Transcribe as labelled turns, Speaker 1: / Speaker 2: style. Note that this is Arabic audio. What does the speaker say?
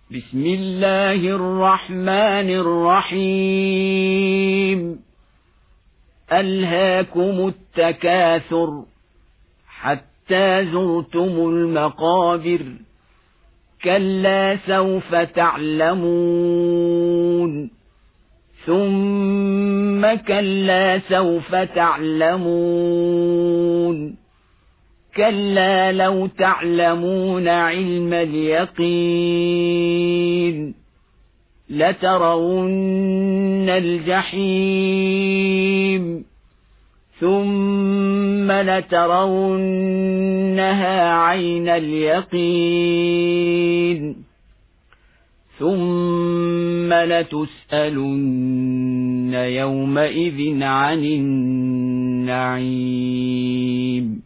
Speaker 1: بسم الله الرحمن الرحيم. ألهاكم التكاثر حتى زرتم المقابر، كلا سوف تعلمون، ثم كلا سوف تعلمون، كلا لو تعلمون علم اليقين لترون الجحيم، ثم لترونها عين اليقين، ثم لتسألن يومئذ عن النعيم.